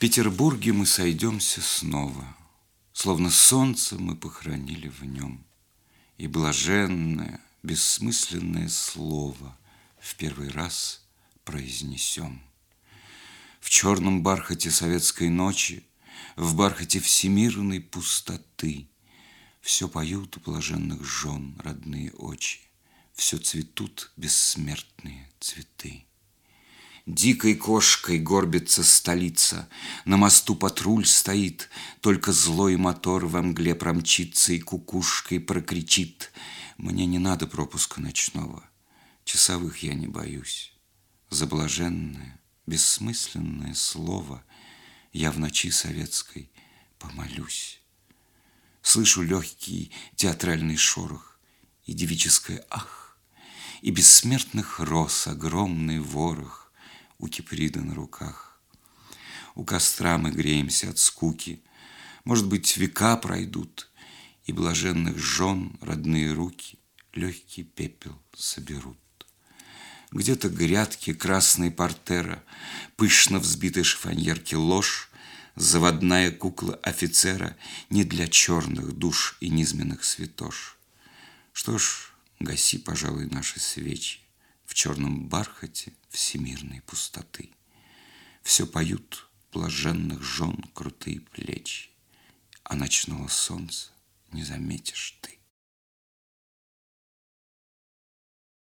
Петербурге мы сойдемся снова, словно солнце мы похоронили в нем, и блаженное, бессмысленное слово в первый раз произнесем. В черном бархате советской ночи, в бархате всемирной пустоты все поют блаженных жен родные очи, все цветут бессмертные цветы. Дикой кошкой горбится столица, на мосту патруль стоит, только злой мотор во мгле промчится и кукушкой прокричит: мне не надо пропуска ночного, часовых я не боюсь. За блаженное, бессмысленное слово я в ночи советской помолюсь. Слышу легкий театральный шорох и девическое ах, и бессмертных роз огромный ворох у Киприда на руках. У костра мы греемся от скуки, может быть, века пройдут, и блаженных жен родные руки легкий пепел соберут. Где-то грядки красной портера, пышно взбитой шифоньерки ложь, заводная кукла офицера не для черных душ и низменных святош. Что ж, гаси, пожалуй, наши свечи в черном бархате всемирной пустоты. Все поют блаженных жен крутые плечи, а ночного солнца не заметишь ты.